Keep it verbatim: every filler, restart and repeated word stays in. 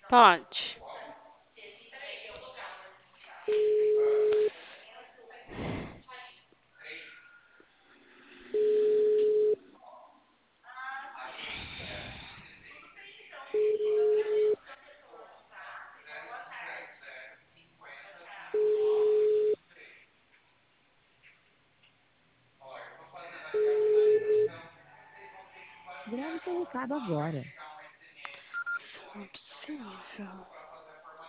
Pode. Grave seu recado agora. Não é possível.